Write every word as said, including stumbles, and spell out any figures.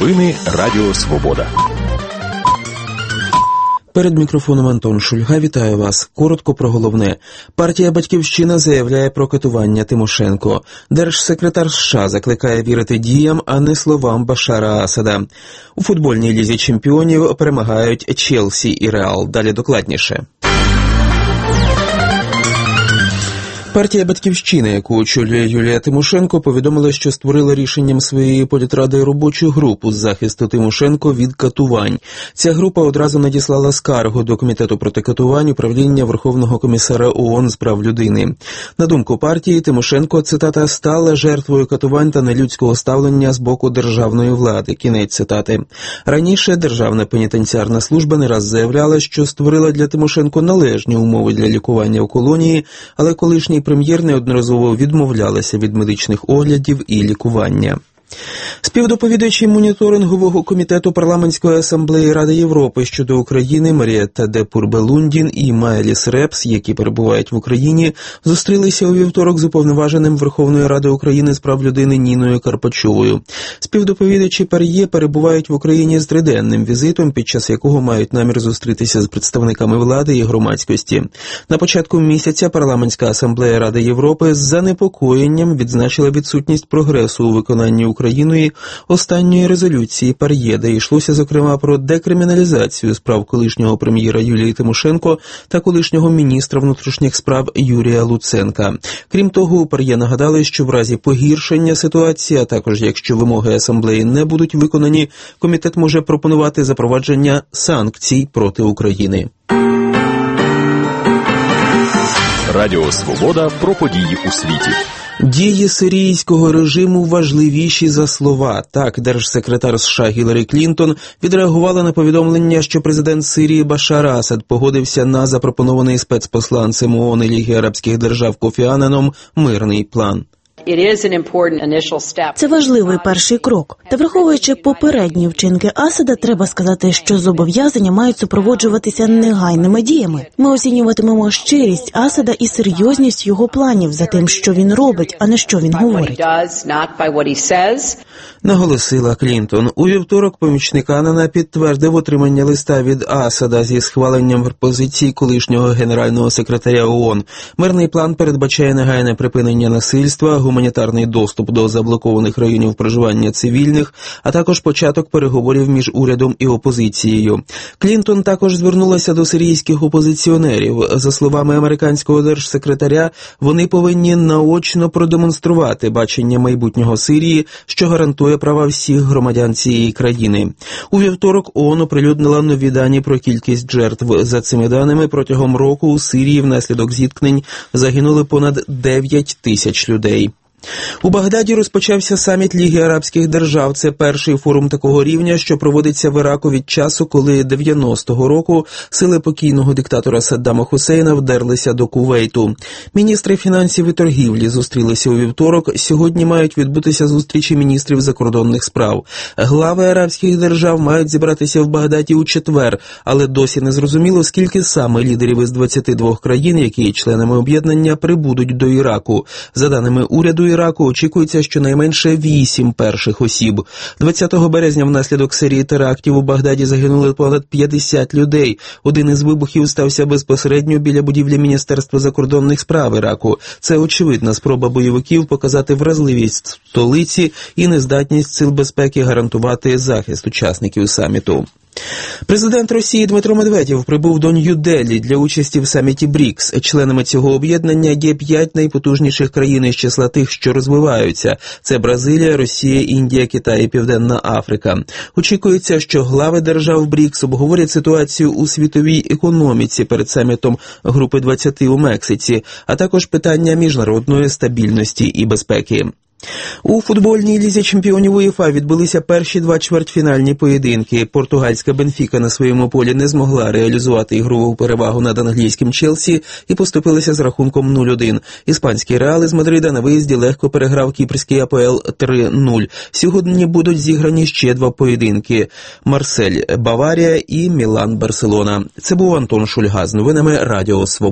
Новини Радіо Свобода. Перед мікрофоном Антон Шульга. Вітаю вас. Коротко про головне. Партія «Батьківщина» заявляє про катування Тимошенко. Держсекретар США закликає вірити діям, а не словам Башара Асада. У футбольній лізі чемпіонів перемагають Челсі і Реал. Далі докладніше. Партія «Батьківщина», яку очолює Юлія Тимошенко, повідомила, що створила рішенням своєї політради робочу групу з захисту Тимошенко від катувань. Ця група одразу надіслала скаргу до Комітету проти катувань управління Верховного комісара ООН з прав людини. На думку партії, Тимошенко, цитата, «стала жертвою катувань та нелюдського ставлення з боку державної влади». Кінець цитати. Раніше Державна пенітенціарна служба не раз заявляла, що створила для Тимошенко належні умови для лікування в колонії, але колишній прем'єр неодноразово відмовлялася від медичних оглядів і лікування. Співдоповідачі моніторингового комітету парламентської асамблеї Ради Європи щодо України Марієта де Пурбе-Лундін і Майліс Репс, які перебувають в Україні, зустрілися у вівторок з уповноваженим Верховної Ради України з прав людини Ніною Карпачовою. Співдоповідачі ПАРЄ перебувають в Україні з триденним візитом, під час якого мають намір зустрітися з представниками влади і громадськості. На початку місяця парламентська асамблея Ради Європи з занепокоєнням відзначила відсутність прогресу у виконанні Україною останньої резолюції ПАРЄ, де йшлося, зокрема, про декриміналізацію справ колишнього прем'єра Юлії Тимошенко та колишнього міністра внутрішніх справ Юрія Луценка. Крім того, у ПАРЄ нагадали, що в разі погіршення ситуації, а також якщо вимоги асамблеї не будуть виконані, комітет може пропонувати запровадження санкцій проти України. Радіо Свобода про події у світі. Дії сирійського режиму важливіші за слова. Так, держсекретар США Гіларі Клінтон відреагувала на повідомлення, що президент Сирії Башар Асад погодився на запропонований спецпосланцем ООН і Ліги Арабських Держав Кофі Ананом мирний план. Це важливий перший крок. Та враховуючи попередні вчинки Асада, треба сказати, що зобов'язання мають супроводжуватися негайними діями. Ми оцінюватимемо щирість Асада і серйозність його планів за тим, що він робить, а не що він говорить. Наголосила Клінтон. У вівторок помічник Анана підтвердив отримання листа від Асада зі схваленням пропозицій колишнього генерального секретаря ООН. Мирний план передбачає негайне припинення насильства, гуманітарний доступ до заблокованих районів проживання цивільних, а також початок переговорів між урядом і опозицією. Клінтон також звернулася до сирійських опозиціонерів. За словами американського держсекретаря, вони повинні наочно продемонструвати бачення майбутнього Сирії, що гарантує права всіх громадян цієї країни. У вівторок ООН оприлюднила нові дані про кількість жертв. За цими даними, протягом року у Сирії внаслідок зіткнень загинули понад дев'ять тисяч людей. У Багдаді розпочався саміт Ліги Арабських Держав. Це перший форум такого рівня, що проводиться в Іраку від часу, коли дев'яностого року сили покійного диктатора Саддама Хусейна вдерлися до Кувейту. Міністри фінансів і торгівлі зустрілися у вівторок. Сьогодні мають відбутися зустрічі міністрів закордонних справ. Глави арабських держав мають зібратися в Багдаді у четвер, але досі не зрозуміло, скільки саме лідерів із двадцяти двох країн, які є членами об'єднання, прибудуть до Іраку. За даними уряду Іраку, очікується щонайменше вісім перших осіб. двадцятого березня внаслідок серії терактів у Багдаді загинули понад п'ятдесят людей. Один із вибухів стався безпосередньо біля будівлі Міністерства закордонних справ Іраку. Це очевидна спроба бойовиків показати вразливість столиці і нездатність сил безпеки гарантувати захист учасників саміту. Президент Росії Дмитро Медведєв прибув до Нью-Делі для участі в саміті БРІКС. Членами цього об'єднання є п'ять найпотужніших країн із числа тих, що розвиваються. Це Бразилія, Росія, Індія, Китай і Південна Африка. Очікується, що глави держав БРІКС обговорять ситуацію у світовій економіці перед самітом Групи двадцяти у Мексиці, а також питання міжнародної стабільності і безпеки. У футбольній лізі чемпіонів УЄФА відбулися перші два чвертьфінальні поєдинки. Португальська Бенфіка на своєму полі не змогла реалізувати ігрову перевагу над англійським Челсі і поступилися з рахунком нуль один. Іспанський Реал із Мадрида на виїзді легко переграв кіпрський АПЛ три нуль. Сьогодні будуть зіграні ще два поєдинки – Марсель Баварія і Мілан Барселона. Це був Антон Шульга з новинами Радіо Свобода.